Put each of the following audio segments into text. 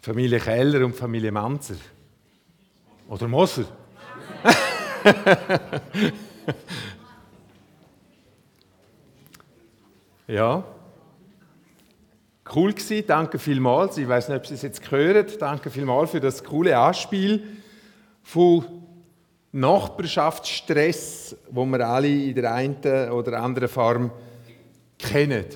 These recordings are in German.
Familie Keller und Familie Manzer. Oder Moser. Ja. Cool gewesen, danke vielmals. Ich weiß nicht, ob Sie es jetzt hören. Danke vielmals für das coole Anspiel von Nachbarschaftsstress, wo wir alle in der einen oder anderen Form kennen.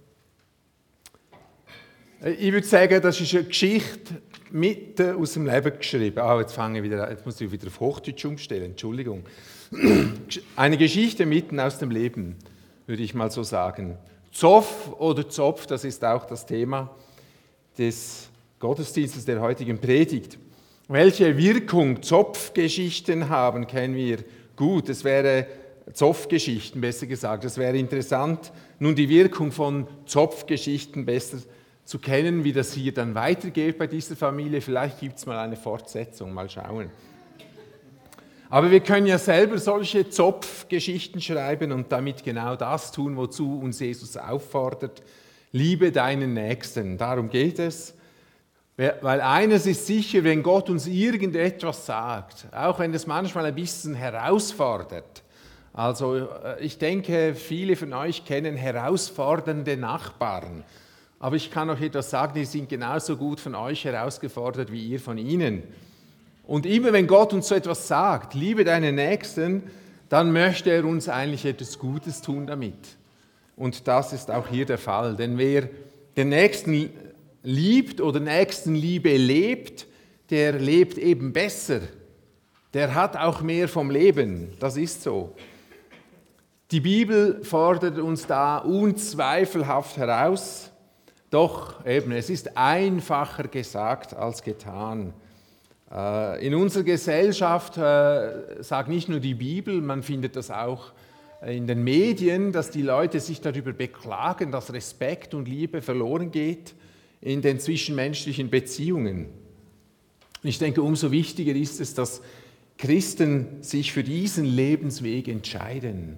Ich würde sagen, das ist eine Geschichte mitten aus dem Leben geschrieben. Jetzt muss ich wieder auf Hochdeutsch umstellen, Entschuldigung. Eine Geschichte mitten aus dem Leben, würde ich mal so sagen. Zoff oder Zopf, das ist auch das Thema des Gottesdienstes der heutigen Predigt. Welche Wirkung Zopfgeschichten haben, kennen wir gut. Es wäre Zoffgeschichten, besser gesagt. Es wäre interessant, nun die Wirkung von Zopfgeschichten besser zu kennen, wie das hier dann weitergeht bei dieser Familie. Vielleicht gibt es mal eine Fortsetzung, mal schauen. Aber wir können ja selber solche Zopfgeschichten schreiben und damit genau das tun, wozu uns Jesus auffordert. Liebe deinen Nächsten. Darum geht es. Weil eines ist sicher, wenn Gott uns irgendetwas sagt, auch wenn es manchmal ein bisschen herausfordert. Also ich denke, viele von euch kennen herausfordernde Nachbarn. Aber ich kann euch etwas sagen, die sind genauso gut von euch herausgefordert wie ihr von ihnen. Und immer wenn Gott uns so etwas sagt, liebe deinen Nächsten, dann möchte er uns eigentlich etwas Gutes tun damit. Und das ist auch hier der Fall. Denn wer den Nächsten liebt oder Nächstenliebe lebt, der lebt eben besser. Der hat auch mehr vom Leben. Das ist so. Die Bibel fordert uns da unzweifelhaft heraus. Doch eben, es ist einfacher gesagt als getan. In unserer Gesellschaft sagt nicht nur die Bibel, man findet das auch in den Medien, dass die Leute sich darüber beklagen, dass Respekt und Liebe verloren geht in den zwischenmenschlichen Beziehungen. Ich denke, umso wichtiger ist es, dass Christen sich für diesen Lebensweg entscheiden.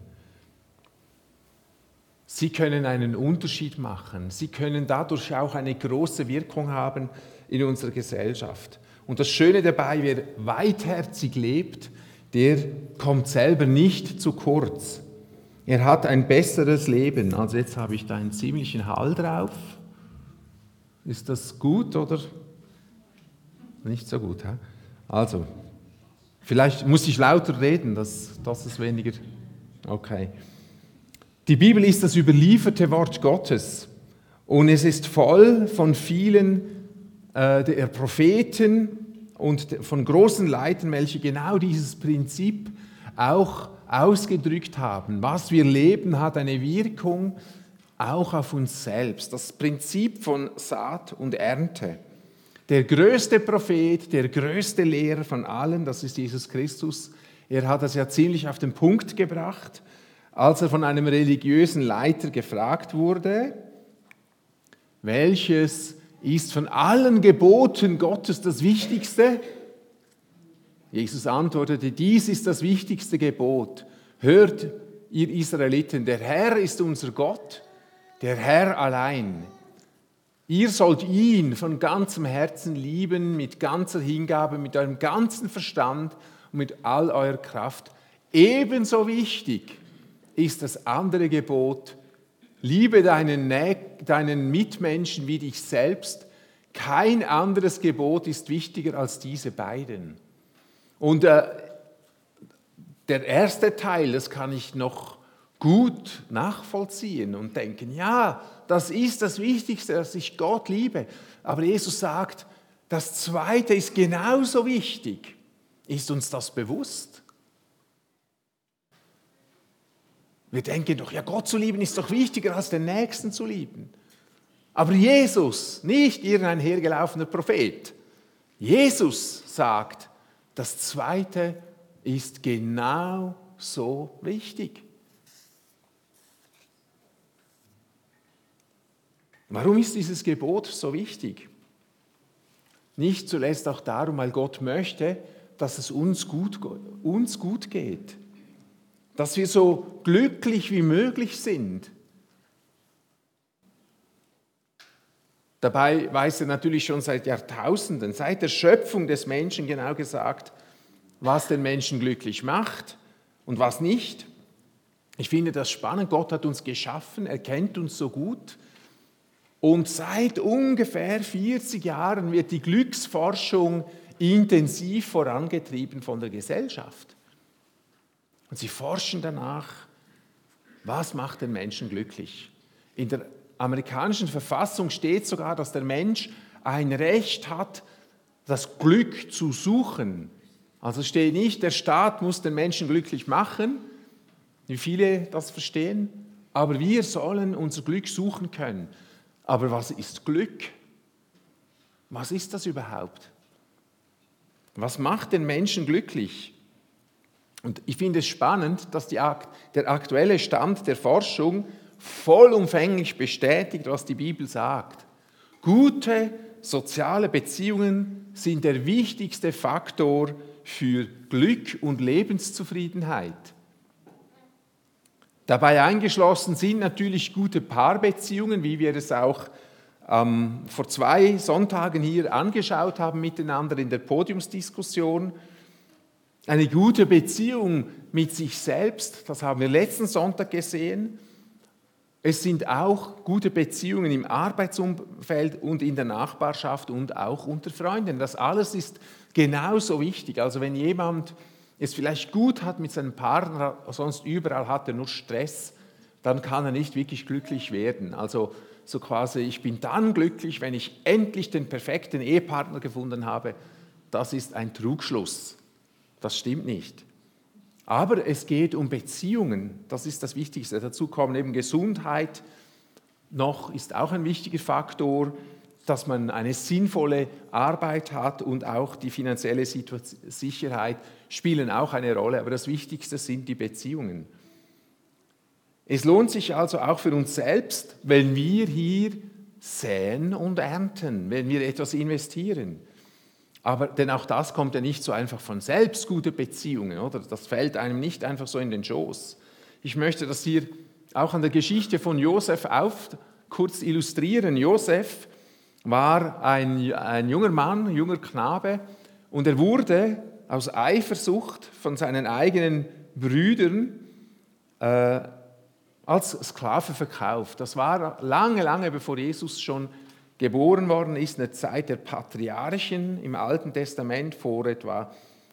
Sie können einen Unterschied machen. Sie können dadurch auch eine große Wirkung haben in unserer Gesellschaft. Und das Schöne dabei, wer weitherzig lebt, der kommt selber nicht zu kurz. Er hat ein besseres Leben. Also jetzt habe ich da einen ziemlichen Hall drauf. Ist das gut oder nicht so gut? He? Also, vielleicht muss ich lauter reden, dass es weniger... Okay. Die Bibel ist das überlieferte Wort Gottes und es ist voll von vielen der Propheten und von großen Leitern, welche genau dieses Prinzip auch ausgedrückt haben. Was wir leben, hat eine Wirkung auch auf uns selbst. Das Prinzip von Saat und Ernte. Der größte Prophet, der größte Lehrer von allen, das ist Jesus Christus. Er hat das ja ziemlich auf den Punkt gebracht, als er von einem religiösen Leiter gefragt wurde, welches ist von allen Geboten Gottes das Wichtigste? Jesus antwortete, dies ist das wichtigste Gebot. Hört, ihr Israeliten, der Herr ist unser Gott, der Herr allein. Ihr sollt ihn von ganzem Herzen lieben, mit ganzer Hingabe, mit eurem ganzen Verstand und mit all eurer Kraft. Ebenso wichtig ist das andere Gebot, liebe deinen Mitmenschen wie dich selbst. Kein anderes Gebot ist wichtiger als diese beiden. Und der erste Teil, das kann ich noch gut nachvollziehen und denken, ja, das ist das Wichtigste, dass ich Gott liebe. Aber Jesus sagt, das Zweite ist genauso wichtig. Ist uns das bewusst? Wir denken doch, ja, Gott zu lieben ist doch wichtiger als den Nächsten zu lieben. Aber Jesus, nicht irgendein hergelaufener Prophet, Jesus sagt, das Zweite ist genau so wichtig. Warum ist dieses Gebot so wichtig? Nicht zuletzt auch darum, weil Gott möchte, dass es uns gut geht. Dass wir so glücklich wie möglich sind. Dabei weiß er natürlich schon seit Jahrtausenden, seit der Schöpfung des Menschen genau gesagt, was den Menschen glücklich macht und was nicht. Ich finde das spannend, Gott hat uns geschaffen, er kennt uns so gut und seit ungefähr 40 Jahren wird die Glücksforschung intensiv vorangetrieben von der Gesellschaft. Und sie forschen danach, was macht den Menschen glücklich. In der amerikanischen Verfassung steht sogar, dass der Mensch ein Recht hat, das Glück zu suchen. Also steht nicht, der Staat muss den Menschen glücklich machen, wie viele das verstehen, aber wir sollen unser Glück suchen können. Aber was ist Glück? Was ist das überhaupt? Was macht den Menschen glücklich? Und ich finde es spannend, dass der aktuelle Stand der Forschung vollumfänglich bestätigt, was die Bibel sagt. Gute soziale Beziehungen sind der wichtigste Faktor für Glück und Lebenszufriedenheit. Dabei eingeschlossen sind natürlich gute Paarbeziehungen, wie wir es auch vor 2 Sonntagen hier angeschaut haben miteinander in der Podiumsdiskussion. Eine gute Beziehung mit sich selbst, das haben wir letzten Sonntag gesehen. Es sind auch gute Beziehungen im Arbeitsumfeld und in der Nachbarschaft und auch unter Freunden. Das alles ist genauso wichtig. Also wenn jemand es vielleicht gut hat mit seinem Partner, sonst überall hat er nur Stress, dann kann er nicht wirklich glücklich werden. Also so quasi, ich bin dann glücklich, wenn ich endlich den perfekten Ehepartner gefunden habe. Das ist ein Trugschluss. Das stimmt nicht. Aber es geht um Beziehungen, das ist das Wichtigste. Dazu kommen eben Gesundheit, noch ist auch ein wichtiger Faktor, dass man eine sinnvolle Arbeit hat und auch die finanzielle Sicherheit spielen auch eine Rolle. Aber das Wichtigste sind die Beziehungen. Es lohnt sich also auch für uns selbst, wenn wir hier säen und ernten, wenn wir etwas investieren. Aber denn auch das kommt ja nicht so einfach von selbst, gute Beziehungen, oder? Das fällt einem nicht einfach so in den Schoß. Ich möchte das hier auch an der Geschichte von Josef kurz illustrieren. Josef war ein junger Mann, ein junger Knabe und er wurde aus Eifersucht von seinen eigenen Brüdern als Sklave verkauft. Das war lange, lange bevor Jesus schon geboren worden ist, in der Zeit der Patriarchen im Alten Testament vor etwa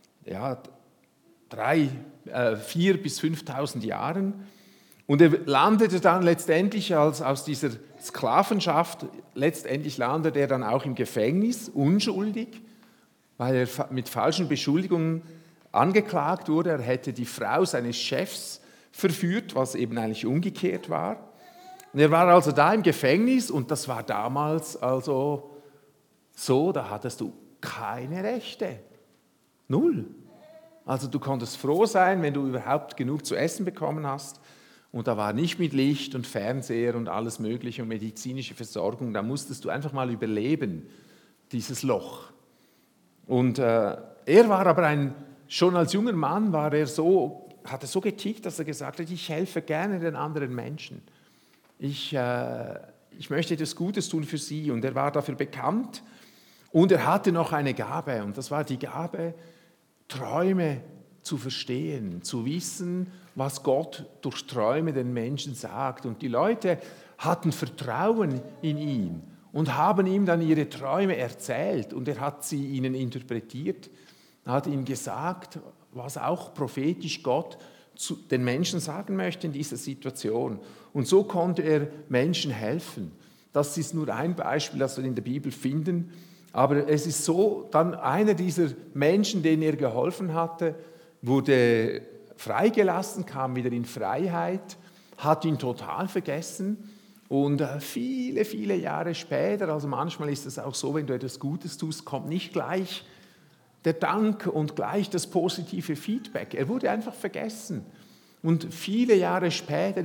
4.000 bis 5.000 Jahren. Und er landete dann letztendlich aus dieser Sklavenschaft, letztendlich landete er dann auch im Gefängnis, unschuldig, weil er mit falschen Beschuldigungen angeklagt wurde. Er hätte die Frau seines Chefs verführt, was eben eigentlich umgekehrt war. Und er war also da im Gefängnis und das war damals also so, da hattest du keine Rechte. Null. Also du konntest froh sein, wenn du überhaupt genug zu essen bekommen hast. Und da war nicht mit Licht und Fernseher und alles Mögliche und medizinische Versorgung. Da musstest du einfach mal überleben, dieses Loch. Und er war aber schon als junger Mann hat er so getickt, dass er gesagt hat, ich helfe gerne den anderen Menschen. Ich möchte etwas Gutes tun für sie. Und er war dafür bekannt. Und er hatte noch eine Gabe. Und das war die Gabe, Träume zu verstehen, zu wissen, was Gott durch Träume den Menschen sagt. Und die Leute hatten Vertrauen in ihn und haben ihm dann ihre Träume erzählt. Und er hat sie ihnen interpretiert, hat ihnen gesagt, was auch prophetisch Gott zu den Menschen sagen möchte in dieser Situation. Und so konnte er Menschen helfen. Das ist nur ein Beispiel, das wir in der Bibel finden. Aber es ist so, dann einer dieser Menschen, denen er geholfen hatte, wurde freigelassen, kam wieder in Freiheit, hat ihn total vergessen. Und viele, viele Jahre später, also manchmal ist es auch so, wenn du etwas Gutes tust, kommt nicht gleich der Dank und gleich das positive Feedback. Er wurde einfach vergessen. Und viele Jahre später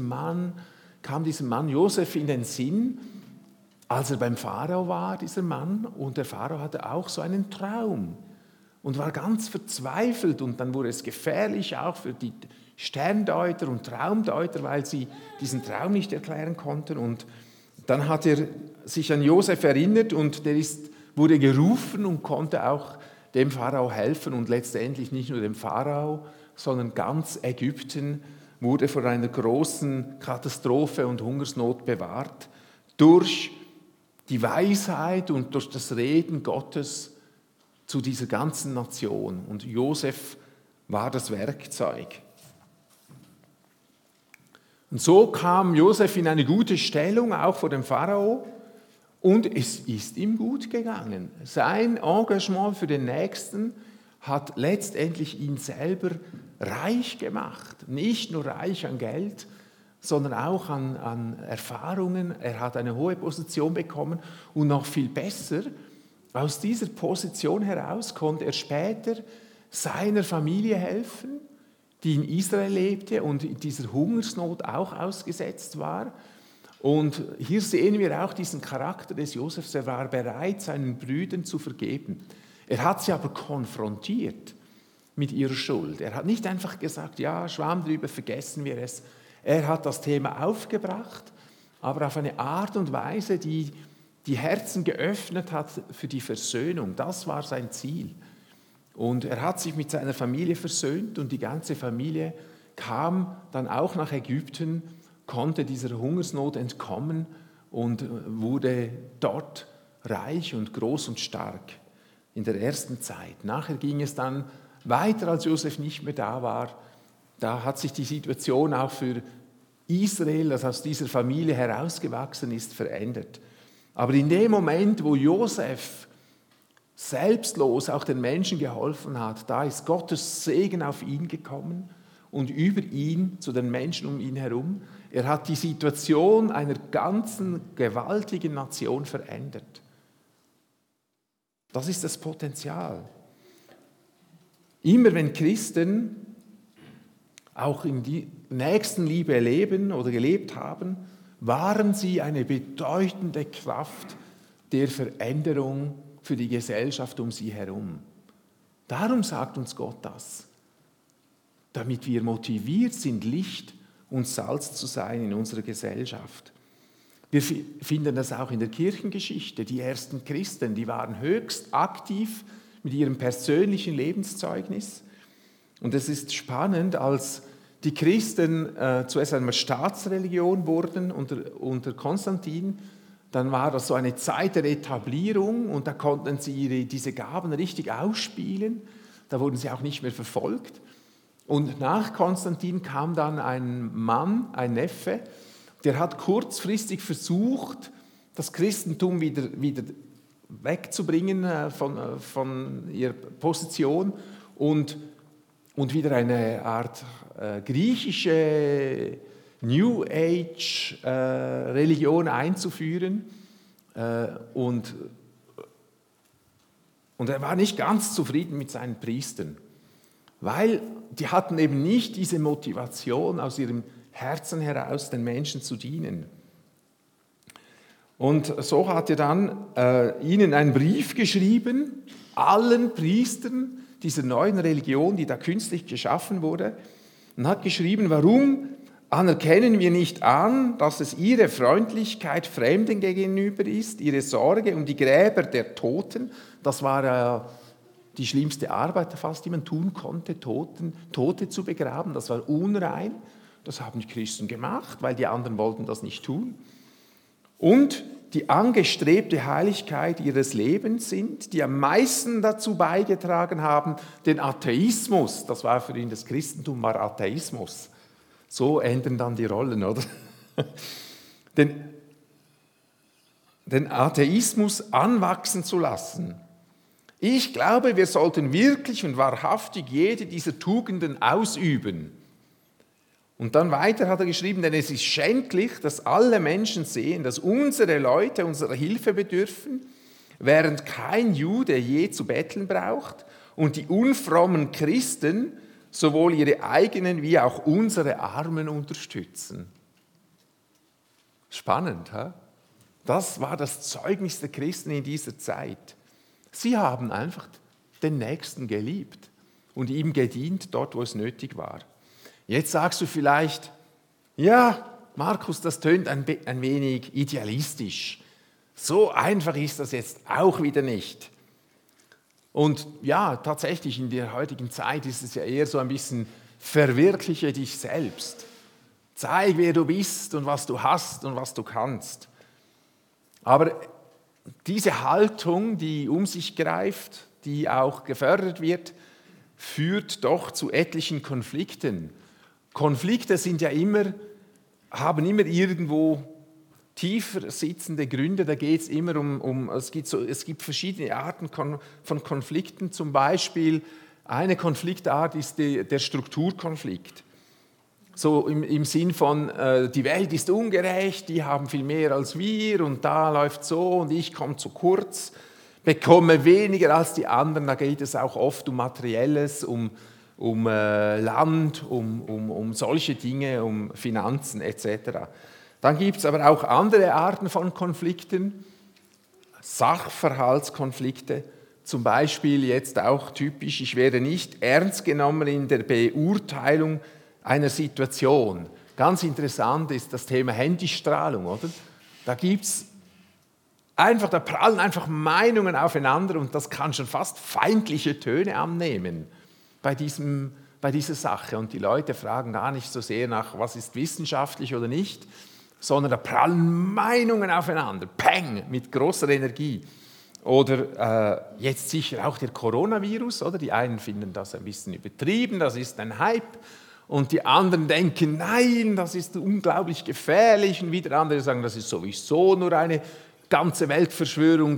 kam diesem Mann Josef in den Sinn, als er beim Pharao war, dieser Mann, und der Pharao hatte auch so einen Traum und war ganz verzweifelt. Und dann wurde es gefährlich auch für die Sterndeuter und Traumdeuter, weil sie diesen Traum nicht erklären konnten. Und Dann hat er sich an Josef erinnert und wurde gerufen und konnte auch dem Pharao helfen. Und letztendlich nicht nur dem Pharao, sondern ganz Ägypten wurde vor einer großen Katastrophe und Hungersnot bewahrt durch die Weisheit und durch das Reden Gottes zu dieser ganzen Nation. Und Josef war das Werkzeug. Und so kam Josef in eine gute Stellung, auch vor dem Pharao, und es ist ihm gut gegangen. Sein Engagement für den Nächsten hat letztendlich ihn selber reich gemacht. Nicht nur reich an Geld, sondern auch an Erfahrungen. Er hat eine hohe Position bekommen und noch viel besser, aus dieser Position heraus konnte er später seiner Familie helfen, die in Israel lebte und in dieser Hungersnot auch ausgesetzt war. Und hier sehen wir auch diesen Charakter des Josefs. Er war bereit, seinen Brüdern zu vergeben. Er hat sie aber konfrontiert mit ihrer Schuld. Er hat nicht einfach gesagt, ja, Schwamm drüber, vergessen wir es. Er hat das Thema aufgebracht, aber auf eine Art und Weise, die die Herzen geöffnet hat für die Versöhnung. Das war sein Ziel. Und er hat sich mit seiner Familie versöhnt und die ganze Familie kam dann auch nach Ägypten, konnte dieser Hungersnot entkommen und wurde dort reich und groß und stark in der ersten Zeit. Nachher ging es dann weiter, als Josef nicht mehr da war. Da hat sich die Situation auch für Israel, das aus dieser Familie herausgewachsen ist, verändert. Aber in dem Moment, wo Josef selbstlos auch den Menschen geholfen hat, da ist Gottes Segen auf ihn gekommen und über ihn zu den Menschen um ihn herum. Er hat die Situation einer ganzen gewaltigen Nation verändert. Das ist das Potenzial. Immer wenn Christen auch in die Nächstenliebe leben oder gelebt haben, waren sie eine bedeutende Kraft der Veränderung für die Gesellschaft um sie herum. Darum sagt uns Gott das, damit wir motiviert sind, Licht und Salz zu sein in unserer Gesellschaft. Wir finden das auch in der Kirchengeschichte. Die ersten Christen, die waren höchst aktiv mit ihrem persönlichen Lebenszeugnis. Und es ist spannend, als die Christen zuerst einmal Staatsreligion wurden unter Konstantin, dann war das so eine Zeit der Etablierung und da konnten sie diese Gaben richtig ausspielen. Da wurden sie auch nicht mehr verfolgt. Und nach Konstantin kam dann ein Mann, ein Neffe, der hat kurzfristig versucht, das Christentum wieder wegzubringen von ihrer Position und wieder eine Art griechische New Age Religion einzuführen. Und er war nicht ganz zufrieden mit seinen Priestern, weil die hatten eben nicht diese Motivation aus ihrem Herzen heraus, den Menschen zu dienen. Und so hat er dann ihnen einen Brief geschrieben, allen Priestern dieser neuen Religion, die da künstlich geschaffen wurde, und hat geschrieben, warum anerkennen wir nicht an, dass es ihre Freundlichkeit Fremden gegenüber ist, ihre Sorge um die Gräber der Toten. Das war die schlimmste Arbeit, fast die man tun konnte, Tote zu begraben. Das war unrein. Das haben die Christen gemacht, weil die anderen wollten das nicht tun. Und die angestrebte Heiligkeit ihres Lebens sind, die am meisten dazu beigetragen haben, den Atheismus, das war für ihn das Christentum, war Atheismus. So ändern dann die Rollen, oder? Den Atheismus anwachsen zu lassen. Ich glaube, wir sollten wirklich und wahrhaftig jede dieser Tugenden ausüben. Und dann weiter hat er geschrieben, denn es ist schändlich, dass alle Menschen sehen, dass unsere Leute unserer Hilfe bedürfen, während kein Jude je zu betteln braucht und die unfrommen Christen sowohl ihre eigenen wie auch unsere Armen unterstützen. Spannend, he? Das war das Zeugnis der Christen in dieser Zeit. Sie haben einfach den Nächsten geliebt und ihm gedient, dort wo es nötig war. Jetzt sagst du vielleicht, ja, Markus, das tönt ein wenig idealistisch. So einfach ist das jetzt auch wieder nicht. Und ja, tatsächlich in der heutigen Zeit ist es ja eher so ein bisschen verwirkliche dich selbst. Zeig, wer du bist und was du hast und was du kannst. Aber diese Haltung, die um sich greift, die auch gefördert wird, führt doch zu etlichen Konflikten. Konflikte sind ja haben immer irgendwo tiefer sitzende Gründe. Da geht es immer es gibt verschiedene Arten von Konflikten. Zum Beispiel eine Konfliktart ist der Strukturkonflikt. So im Sinn von, die Welt ist ungerecht, die haben viel mehr als wir und da läuft so und ich komme zu kurz, bekomme weniger als die anderen. Da geht es auch oft um Materielles, um Land, um solche Dinge, um Finanzen etc. Dann gibt es aber auch andere Arten von Konflikten, Sachverhaltskonflikte, zum Beispiel jetzt auch typisch, ich werde nicht ernst genommen in der Beurteilung einer Situation. Ganz interessant ist das Thema Handystrahlung, oder? Da prallen einfach Meinungen aufeinander und das kann schon fast feindliche Töne annehmen bei dieser Sache. Und die Leute fragen gar nicht so sehr nach, was ist wissenschaftlich oder nicht, sondern da prallen Meinungen aufeinander, peng, mit großer Energie. Oder jetzt sicher auch der Coronavirus, oder? Die einen finden das ein bisschen übertrieben, das ist ein Hype. Und die anderen denken, nein, das ist unglaublich gefährlich. Und wieder andere sagen, das ist sowieso nur eine ganze Weltverschwörung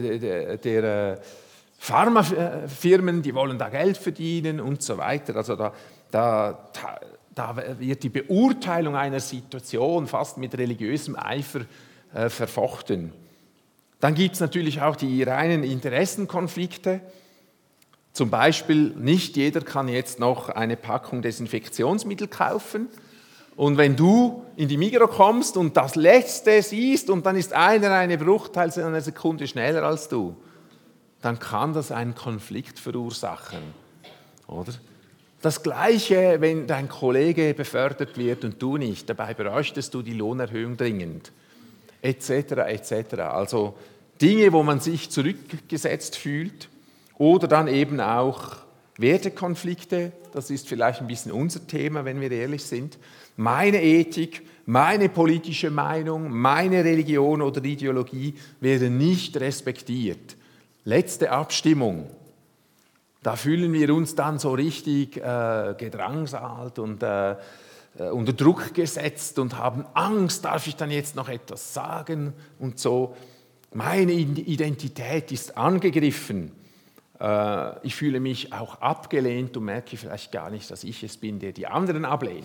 der Pharmafirmen, die wollen da Geld verdienen und so weiter. Also da wird die Beurteilung einer Situation fast mit religiösem Eifer verfochten. Dann gibt es natürlich auch die reinen Interessenkonflikte. Zum Beispiel, nicht jeder kann jetzt noch eine Packung Desinfektionsmittel kaufen. Und wenn du in die Migros kommst und das Letzte siehst und dann ist einer eine Bruchteil einer Sekunde schneller als du, dann kann das einen Konflikt verursachen. Oder? Das Gleiche, wenn dein Kollege befördert wird und du nicht, dabei bräuchtest du die Lohnerhöhung dringend, etc. etc. Also Dinge, wo man sich zurückgesetzt fühlt. Oder dann eben auch Wertekonflikte, das ist vielleicht ein bisschen unser Thema, wenn wir ehrlich sind. Meine Ethik, meine politische Meinung, meine Religion oder Ideologie werden nicht respektiert. Letzte Abstimmung, da fühlen wir uns dann so richtig gedrangsalt und unter Druck gesetzt und haben Angst, darf ich dann jetzt noch etwas sagen und so. Meine Identität ist angegriffen. Ich fühle mich auch abgelehnt und merke vielleicht gar nicht, dass ich es bin, der die anderen ablehnt.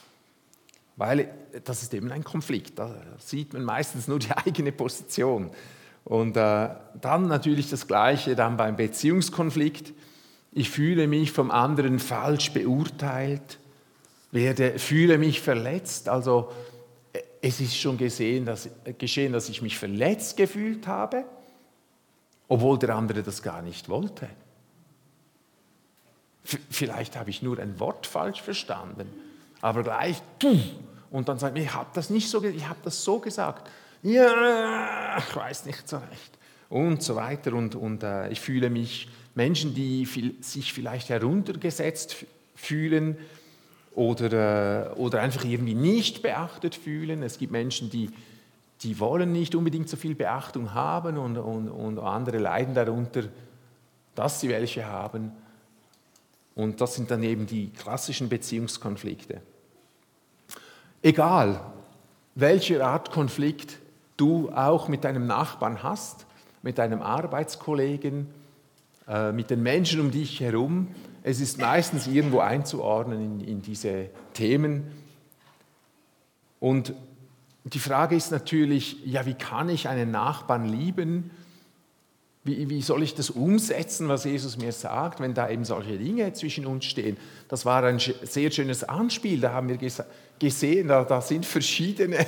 Weil das ist eben ein Konflikt, da sieht man meistens nur die eigene Position. Und dann natürlich das Gleiche dann beim Beziehungskonflikt. Ich fühle mich vom anderen falsch beurteilt, fühle mich verletzt. Also es ist schon geschehen, dass ich mich verletzt gefühlt habe, obwohl der andere das gar nicht wollte. Vielleicht habe ich nur ein Wort falsch verstanden, aber gleich, und dann sagt mir, ich habe das nicht so, ich habe das so gesagt. Ja, ich weiß nicht so recht. Und so weiter. Und ich fühle mich, Menschen, die sich vielleicht heruntergesetzt fühlen oder einfach irgendwie nicht beachtet fühlen. Es gibt Menschen, die wollen nicht unbedingt so viel Beachtung haben und andere leiden darunter, dass sie welche haben. Und das sind dann eben die klassischen Beziehungskonflikte. Egal, welche Art Konflikt du auch mit deinem Nachbarn hast, mit deinem Arbeitskollegen, mit den Menschen um dich herum, es ist meistens irgendwo einzuordnen in diese Themen. Und die Frage ist natürlich, ja, wie kann ich einen Nachbarn lieben? Wie soll ich das umsetzen, was Jesus mir sagt, wenn da eben solche Dinge zwischen uns stehen? Das war ein sehr schönes Anspiel, da haben wir gesehen, da sind verschiedene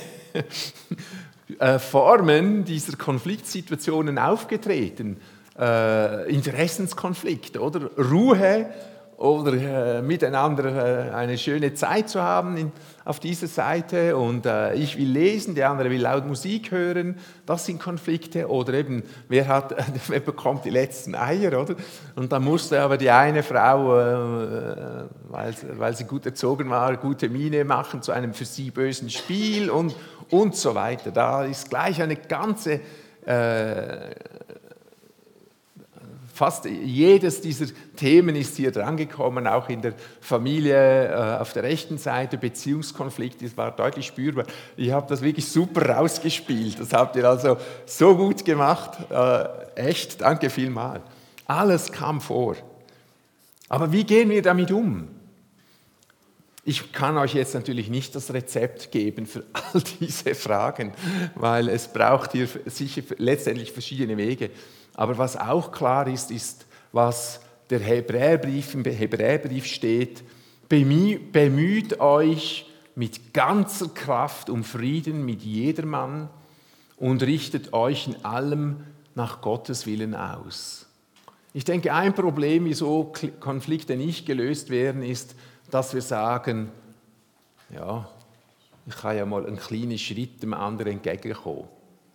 Formen dieser Konfliktsituationen aufgetreten. Interessenskonflikt, oder? Ruhe oder miteinander eine schöne Zeit zu haben auf dieser Seite und ich will lesen, der andere will laut Musik hören, das sind Konflikte. Oder eben, wer bekommt die letzten Eier, oder? Und dann musste aber die eine Frau, weil sie gut erzogen war, gute Miene machen zu einem für sie bösen Spiel und so weiter. Da ist gleich eine ganze fast jedes dieser Themen ist hier drangekommen, auch in der Familie auf der rechten Seite, Beziehungskonflikt, das war deutlich spürbar. Ich habe das wirklich super rausgespielt, das habt ihr also so gut gemacht, echt, danke vielmals. Alles kam vor. Aber wie gehen wir damit um? Ich kann euch jetzt natürlich nicht das Rezept geben für all diese Fragen, weil es braucht hier sicher letztendlich verschiedene Wege. Aber was auch klar ist, ist, was der im Hebräerbrief steht: Bemüht euch mit ganzer Kraft um Frieden mit jedermann und richtet euch in allem nach Gottes Willen aus. Ich denke, ein Problem, wieso Konflikte nicht gelöst werden, ist, dass wir sagen, ja, ich kann ja mal einen kleinen Schritt dem anderen entgegenkommen.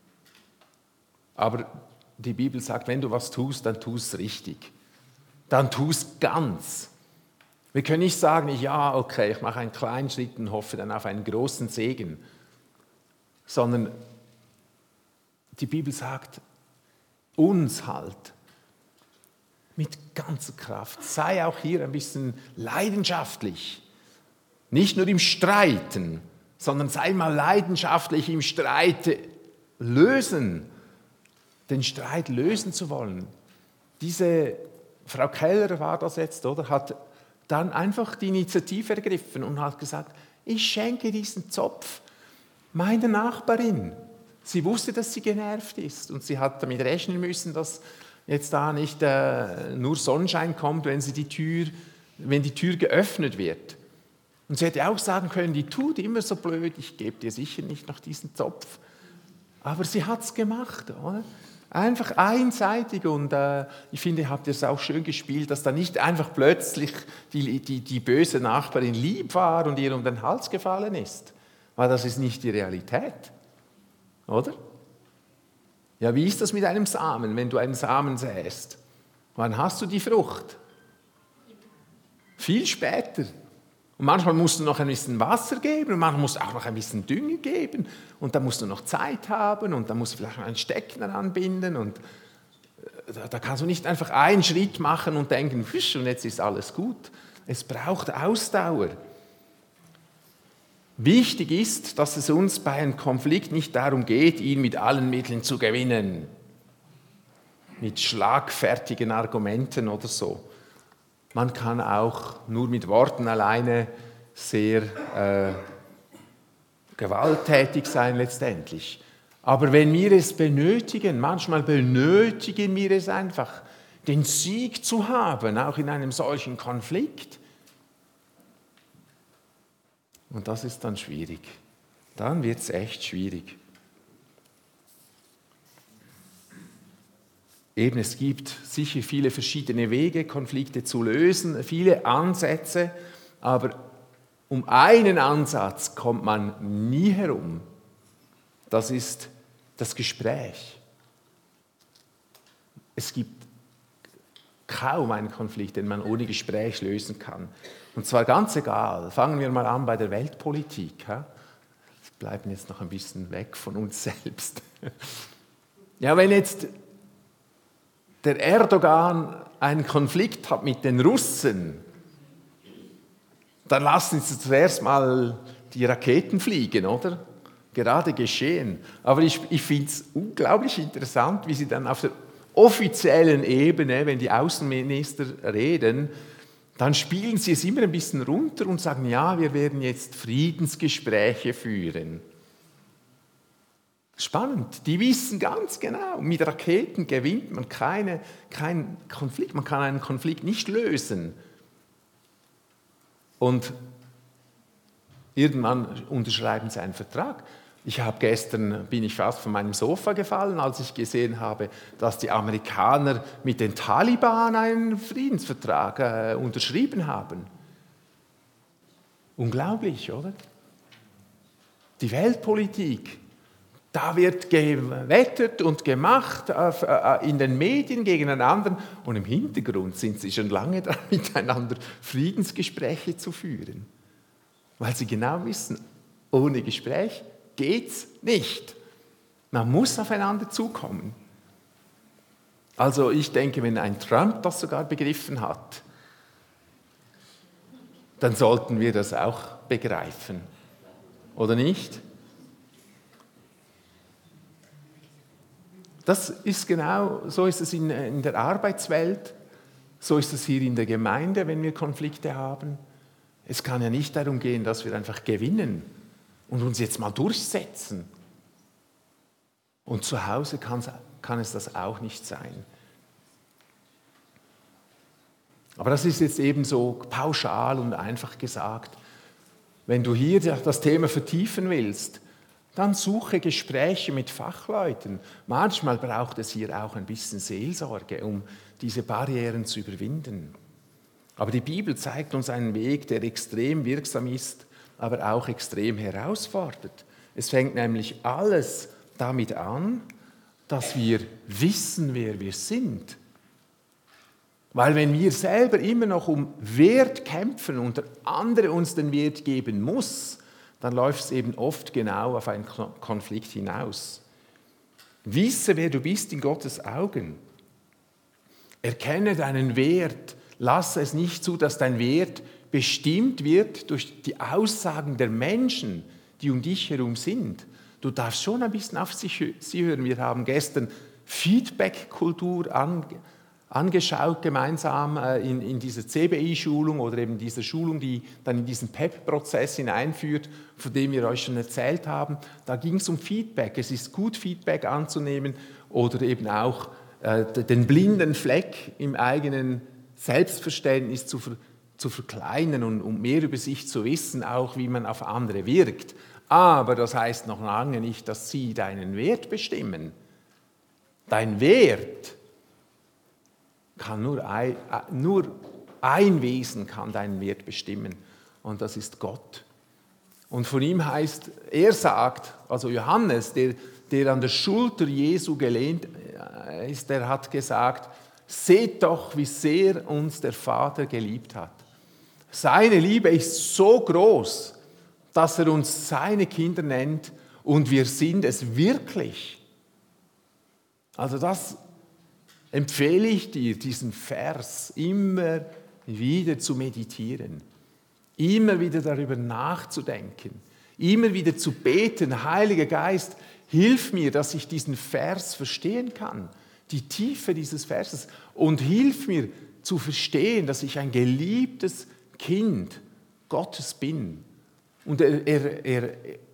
Aber die Bibel sagt, wenn du was tust, dann tu es richtig. Dann tu es ganz. Wir können nicht sagen, ja, okay, ich mache einen kleinen Schritt und hoffe dann auf einen großen Segen. Sondern die Bibel sagt uns halt mit ganzer Kraft, sei auch hier ein bisschen leidenschaftlich. Nicht nur im Streiten, sondern sei mal leidenschaftlich im Streit lösen. Den Streit lösen zu wollen. Diese Frau Keller war das jetzt, oder? Hat dann einfach die Initiative ergriffen und hat gesagt, ich schenke diesen Zopf meiner Nachbarin. Sie wusste, dass sie genervt ist und sie hat damit rechnen müssen, dass jetzt da nicht nur Sonnenschein kommt, wenn die Tür geöffnet wird. Und sie hätte auch sagen können, die tut immer so blöd, ich gebe dir sicher nicht noch diesen Zopf. Aber sie hat es gemacht, oder? Einfach einseitig und ich finde, ihr habt es auch schön gespielt, dass da nicht einfach plötzlich die böse Nachbarin lieb war und ihr um den Hals gefallen ist, weil das ist nicht die Realität, oder? Ja, wie ist das mit einem Samen, wenn du einen Samen säst? Wann hast du die Frucht? Viel später. Und manchmal musst du noch ein bisschen Wasser geben und manchmal musst du auch noch ein bisschen Dünger geben und dann musst du noch Zeit haben und dann musst du vielleicht noch einen Stecken anbinden und da kannst du nicht einfach einen Schritt machen und denken, fisch, und jetzt ist alles gut. Es braucht Ausdauer. Wichtig ist, dass es uns bei einem Konflikt nicht darum geht, ihn mit allen Mitteln zu gewinnen, mit schlagfertigen Argumenten oder so. Man kann auch nur mit Worten alleine sehr gewalttätig sein letztendlich. Aber wenn wir es benötigen, manchmal benötigen wir es einfach, den Sieg zu haben, auch in einem solchen Konflikt. Und das ist dann schwierig. Dann wird es echt schwierig. Eben, es gibt sicher viele verschiedene Wege, Konflikte zu lösen, viele Ansätze, aber um einen Ansatz kommt man nie herum. Das ist das Gespräch. Es gibt kaum einen Konflikt, den man ohne Gespräch lösen kann. Und zwar ganz egal. Fangen wir mal an bei der Weltpolitik. Wir bleiben jetzt noch ein bisschen weg von uns selbst. Ja, wenn jetzt der Erdogan einen Konflikt hat mit den Russen, dann lassen sie zuerst mal die Raketen fliegen, oder? Gerade geschehen. Aber ich finde es unglaublich interessant, wie sie dann auf der offiziellen Ebene, wenn die Außenminister reden, dann spielen sie es immer ein bisschen runter und sagen, ja, wir werden jetzt Friedensgespräche führen. Spannend, die wissen ganz genau, mit Raketen gewinnt man keinen Konflikt, man kann einen Konflikt nicht lösen. Und irgendwann unterschreiben sie einen Vertrag. Bin ich fast von meinem Sofa gefallen, als ich gesehen habe, dass die Amerikaner mit den Taliban einen Friedensvertrag unterschrieben haben. Unglaublich, oder? Die Weltpolitik, da wird gewettet und gemacht in den Medien gegeneinander und im Hintergrund sind sie schon lange dran, miteinander Friedensgespräche zu führen, weil sie genau wissen, ohne Gespräch geht's nicht. Man muss aufeinander zukommen. Also ich denke, wenn ein Trump das sogar begriffen hat, dann sollten wir das auch begreifen. Oder nicht? Das ist genau, so ist es in der Arbeitswelt, so ist es hier in der Gemeinde, wenn wir Konflikte haben. Es kann ja nicht darum gehen, dass wir einfach gewinnen und uns jetzt mal durchsetzen. Und zu Hause kann es das auch nicht sein. Aber das ist jetzt eben so pauschal und einfach gesagt. Wenn du hier das Thema vertiefen willst, dann suche Gespräche mit Fachleuten. Manchmal braucht es hier auch ein bisschen Seelsorge, um diese Barrieren zu überwinden. Aber die Bibel zeigt uns einen Weg, der extrem wirksam ist, aber auch extrem herausfordert. Es fängt nämlich alles damit an, dass wir wissen, wer wir sind. Weil wenn wir selber immer noch um Wert kämpfen und der andere uns den Wert geben muss, dann läuft es eben oft genau auf einen Konflikt hinaus. Wisse, wer du bist in Gottes Augen. Erkenne deinen Wert. Lasse es nicht zu, dass dein Wert bestimmt wird durch die Aussagen der Menschen, die um dich herum sind. Du darfst schon ein bisschen auf sie hören. Wir haben gestern Feedback-Kultur angeschaut, gemeinsam in dieser CBI-Schulung oder eben dieser Schulung, die dann in diesen PEP-Prozess hineinführt, von dem wir euch schon erzählt haben. Da ging es um Feedback. Es ist gut, Feedback anzunehmen oder eben auch den blinden Fleck im eigenen Selbstverständnis zu verkleinern und um mehr über sich zu wissen, auch wie man auf andere wirkt. Aber das heißt noch lange nicht, dass sie deinen Wert bestimmen. Dein Wert kann nur ein Wesen kann deinen Wert bestimmen und das ist Gott. Und von ihm heißt, er sagt, also Johannes, der an der Schulter Jesu gelehnt ist, der hat gesagt, seht doch, wie sehr uns der Vater geliebt hat. Seine Liebe ist so groß, dass er uns seine Kinder nennt und wir sind es wirklich. Also das empfehle ich dir, diesen Vers immer wieder zu meditieren, immer wieder darüber nachzudenken, immer wieder zu beten, Heiliger Geist, hilf mir, dass ich diesen Vers verstehen kann, die Tiefe dieses Verses und hilf mir zu verstehen, dass ich ein geliebtes Kind Gottes bin. Und er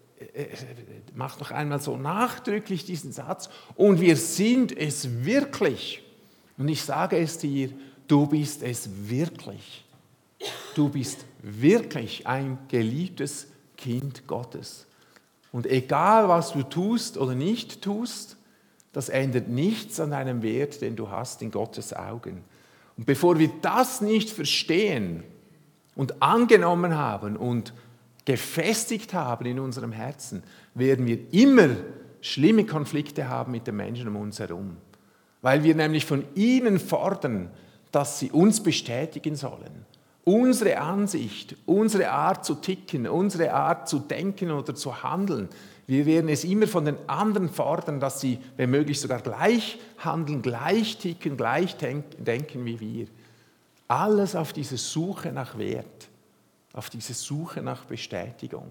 macht noch einmal so nachdrücklich diesen Satz, und wir sind es wirklich. Und ich sage es dir, du bist es wirklich. Du bist wirklich ein geliebtes Kind Gottes. Und egal, was du tust oder nicht tust, das ändert nichts an deinem Wert, den du hast in Gottes Augen. Und bevor wir das nicht verstehen und angenommen haben und gefestigt haben in unserem Herzen, werden wir immer schlimme Konflikte haben mit den Menschen um uns herum. Weil wir nämlich von ihnen fordern, dass sie uns bestätigen sollen. Unsere Ansicht, unsere Art zu ticken, unsere Art zu denken oder zu handeln. Wir werden es immer von den anderen fordern, dass sie, wenn möglich, sogar gleich handeln, gleich ticken, gleich denken wie wir. Alles auf diese Suche nach Wert, auf diese Suche nach Bestätigung.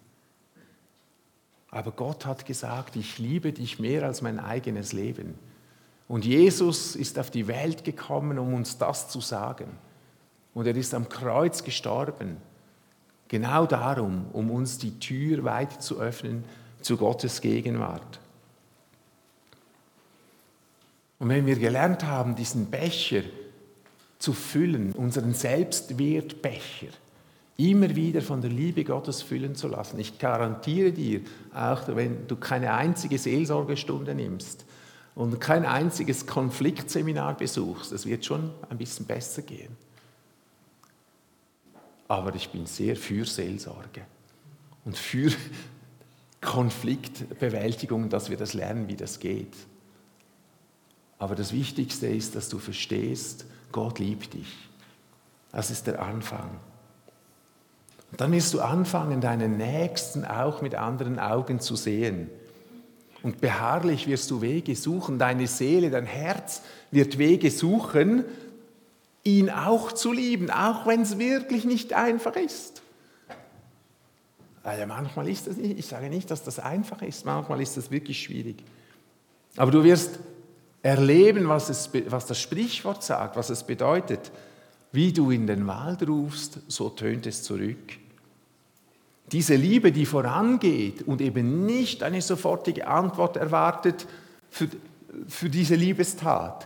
Aber Gott hat gesagt, ich liebe dich mehr als mein eigenes Leben. Und Jesus ist auf die Welt gekommen, um uns das zu sagen. Und er ist am Kreuz gestorben. Genau darum, um uns die Tür weit zu öffnen zu Gottes Gegenwart. Und wenn wir gelernt haben, diesen Becher zu füllen, unseren Selbstwertbecher, immer wieder von der Liebe Gottes füllen zu lassen. Ich garantiere dir, auch wenn du keine einzige Seelsorgestunde nimmst und kein einziges Konfliktseminar besuchst, es wird schon ein bisschen besser gehen. Aber ich bin sehr für Seelsorge und für Konfliktbewältigung, dass wir das lernen, wie das geht. Aber das Wichtigste ist, dass du verstehst, Gott liebt dich. Das ist der Anfang. Und dann wirst du anfangen, deinen Nächsten auch mit anderen Augen zu sehen. Und beharrlich wirst du Wege suchen, deine Seele, dein Herz wird Wege suchen, ihn auch zu lieben, auch wenn es wirklich nicht einfach ist. Also manchmal ist das nicht, ich sage nicht, dass das einfach ist, manchmal ist das wirklich schwierig. Aber du wirst erleben, was das Sprichwort sagt, was es bedeutet. Wie du in den Wald rufst, so tönt es zurück. Diese Liebe, die vorangeht und eben nicht eine sofortige Antwort erwartet für diese Liebestat.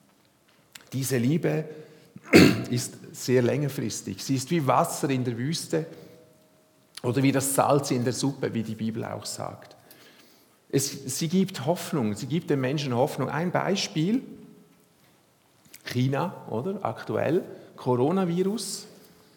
Diese Liebe ist sehr längerfristig. Sie ist wie Wasser in der Wüste oder wie das Salz in der Suppe, wie die Bibel auch sagt. Sie gibt Hoffnung, sie gibt den Menschen Hoffnung. Ein Beispiel, China, oder? Aktuell, Coronavirus.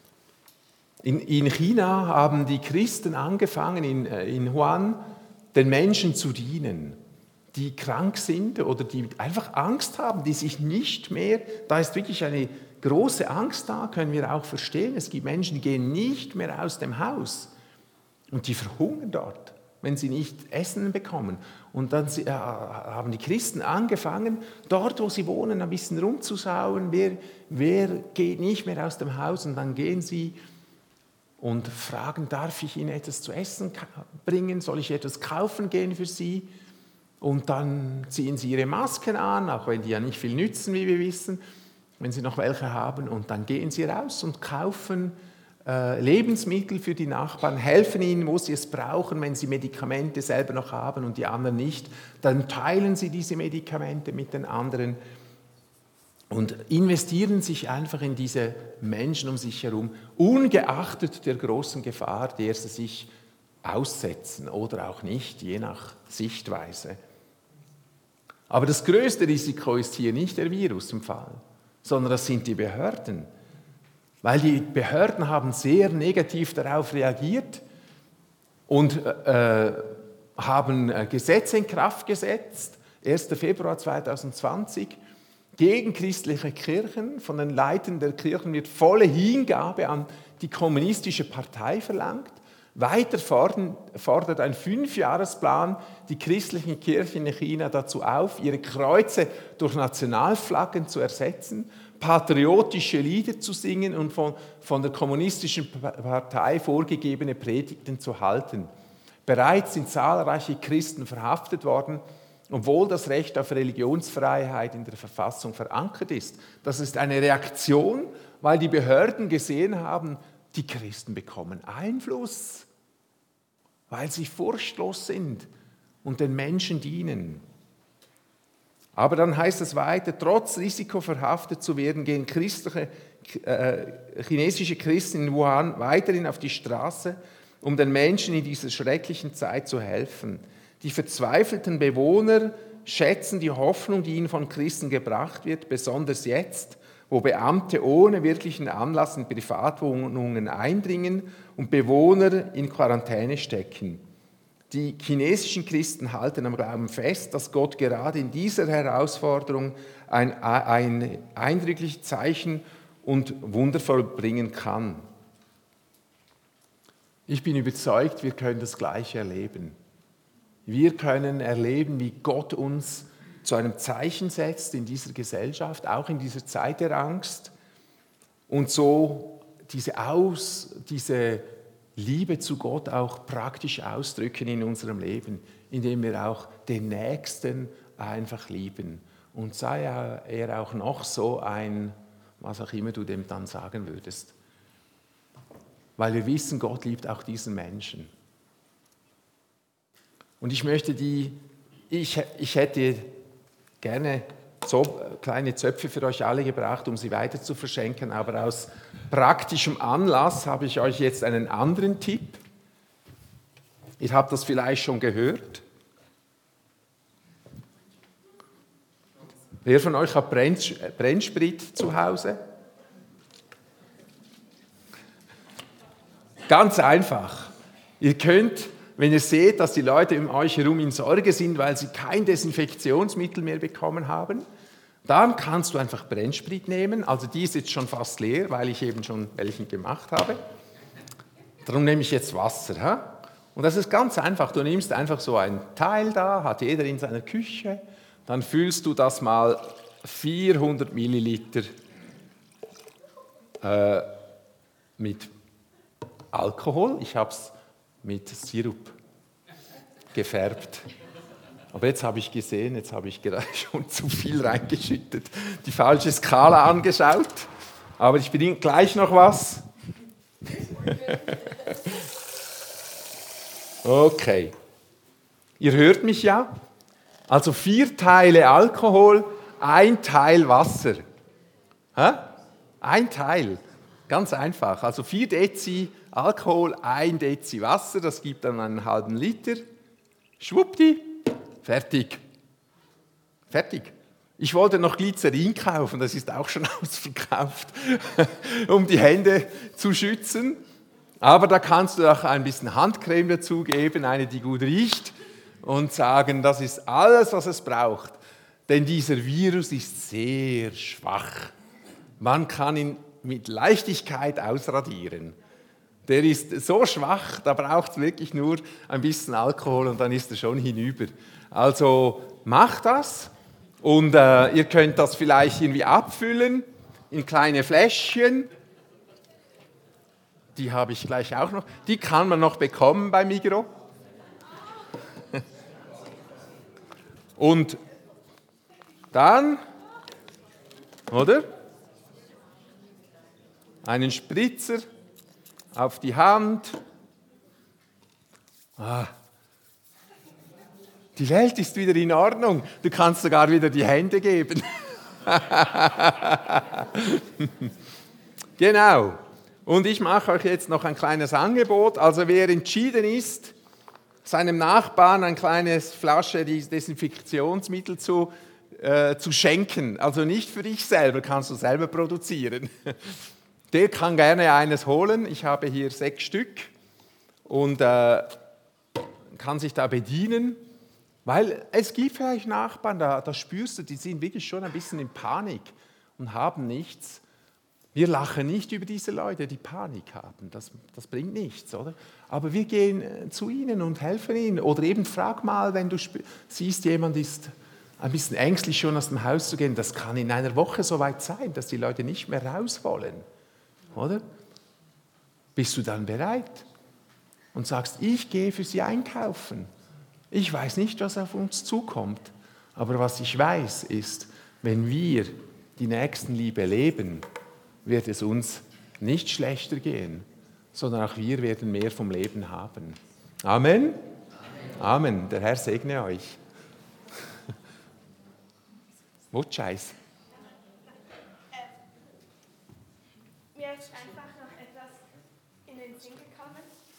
In China haben die Christen angefangen, in Wuhan, den Menschen zu dienen, die krank sind oder die einfach Angst haben, die sich nicht mehr, da ist wirklich eine große Angst da, können wir auch verstehen. Es gibt Menschen, die gehen nicht mehr aus dem Haus und die verhungern dort, wenn sie nicht Essen bekommen. Und dann haben die Christen angefangen, dort, wo sie wohnen, ein bisschen rumzuschauen, wer geht nicht mehr aus dem Haus, und dann gehen sie und fragen, darf ich Ihnen etwas zu essen bringen, soll ich etwas kaufen gehen für Sie? Und dann ziehen sie ihre Masken an, auch wenn die ja nicht viel nützen, wie wir wissen, wenn sie noch welche haben, und dann gehen sie raus und kaufen Lebensmittel für die Nachbarn, helfen ihnen, wo sie es brauchen, wenn sie Medikamente selber noch haben und die anderen nicht, dann teilen sie diese Medikamente mit den anderen und investieren sich einfach in diese Menschen um sich herum, ungeachtet der großen Gefahr, der sie sich aussetzen oder auch nicht, je nach Sichtweise. Aber das größte Risiko ist hier nicht der Virus im Fall, sondern das sind die Behörden. Weil die Behörden haben sehr negativ darauf reagiert und haben Gesetze in Kraft gesetzt, 1. Februar 2020, gegen christliche Kirchen. Von den Leitern der Kirchen wird volle Hingabe an die kommunistische Partei verlangt. Weiter fordert ein 5-Jahresplan die christlichen Kirchen in China dazu auf, ihre Kreuze durch Nationalflaggen zu ersetzen, patriotische Lieder zu singen und von der kommunistischen Partei vorgegebene Predigten zu halten. Bereits sind zahlreiche Christen verhaftet worden, obwohl das Recht auf Religionsfreiheit in der Verfassung verankert ist. Das ist eine Reaktion, weil die Behörden gesehen haben, die Christen bekommen Einfluss, weil sie furchtlos sind und den Menschen dienen. Aber dann heißt es weiter, trotz Risiko verhaftet zu werden, gehen chinesische Christen in Wuhan weiterhin auf die Straße, um den Menschen in dieser schrecklichen Zeit zu helfen. Die verzweifelten Bewohner schätzen die Hoffnung, die ihnen von Christen gebracht wird, besonders jetzt, wo Beamte ohne wirklichen Anlass in Privatwohnungen eindringen und Bewohner in Quarantäne stecken. Die chinesischen Christen halten am Glauben fest, dass Gott gerade in dieser Herausforderung ein eindrückliches Zeichen und Wunder vollbringen kann. Ich bin überzeugt, wir können das Gleiche erleben. Wir können erleben, wie Gott uns zu einem Zeichen setzt in dieser Gesellschaft, auch in dieser Zeit der Angst, und so diese Liebe zu Gott auch praktisch ausdrücken in unserem Leben, indem wir auch den Nächsten einfach lieben. Und sei er auch noch so ein, was auch immer du dem dann sagen würdest. Weil wir wissen, Gott liebt auch diesen Menschen. Und ich hätte gerne kleine Zöpfe für euch alle gebracht, um sie weiter zu verschenken. Aber aus praktischem Anlass habe ich euch jetzt einen anderen Tipp. Ihr habt das vielleicht schon gehört. Wer von euch hat Brennsprit zu Hause? Ganz einfach. Ihr könnt, wenn ihr seht, dass die Leute um euch herum in Sorge sind, weil sie kein Desinfektionsmittel mehr bekommen haben, dann kannst du einfach Brennsprit nehmen. Also die ist jetzt schon fast leer, weil ich eben schon welchen gemacht habe. Darum nehme ich jetzt Wasser. Ha? Und das ist ganz einfach. Du nimmst einfach so ein Teil da, hat jeder in seiner Küche. Dann füllst du das mal 400 Milliliter mit Alkohol. Ich habe es mit Sirup gefärbt. Aber jetzt habe ich gesehen, jetzt habe ich gerade schon zu viel reingeschüttet. Die falsche Skala angeschaut. Aber ich bringe gleich noch was. Okay. Ihr hört mich ja? Also 4 Teile Alkohol, 1 Teil Wasser. Hä? 1 Teil. Ganz einfach. Also 4 Dezi Alkohol, 1 Dezi Wasser, das gibt dann einen halben Liter. Schwuppdi, fertig. Fertig. Ich wollte noch Glycerin kaufen, das ist auch schon ausverkauft, um die Hände zu schützen. Aber da kannst du auch ein bisschen Handcreme dazugeben, eine, die gut riecht, und sagen, das ist alles, was es braucht. Denn dieser Virus ist sehr schwach. Man kann ihn mit Leichtigkeit ausradieren. Der ist so schwach, da braucht es wirklich nur ein bisschen Alkohol und dann ist er schon hinüber. Also macht das und ihr könnt das vielleicht irgendwie abfüllen in kleine Fläschchen. Die habe ich gleich auch noch. Die kann man noch bekommen bei Migros. Und dann, oder? Einen Spritzer auf die Hand. Die Welt ist wieder in Ordnung. Du kannst sogar wieder die Hände geben. Genau. Und ich mache euch jetzt noch ein kleines Angebot. Also wer entschieden ist, seinem Nachbarn eine kleine Flasche Desinfektionsmittel zu schenken, also nicht für dich selber, kannst du selber produzieren. Der kann gerne eines holen. Ich habe hier 6 Stück und kann sich da bedienen, weil es gibt vielleicht Nachbarn, da spürst du, die sind wirklich schon ein bisschen in Panik und haben nichts. Wir lachen nicht über diese Leute, die Panik haben. Das bringt nichts, oder? Aber wir gehen zu ihnen und helfen ihnen. Oder eben frag mal, wenn du siehst, jemand ist ein bisschen ängstlich, schon aus dem Haus zu gehen. Das kann in einer Woche so weit sein, dass die Leute nicht mehr raus wollen. Oder? Bist du dann bereit? Und sagst, ich gehe für sie einkaufen. Ich weiß nicht, was auf uns zukommt. Aber was ich weiß, ist, wenn wir die Nächstenliebe leben, wird es uns nicht schlechter gehen, sondern auch wir werden mehr vom Leben haben. Amen? Amen. Der Herr segne euch. Mutscheiß. Mir ist einfach noch etwas in den Sinn gekommen.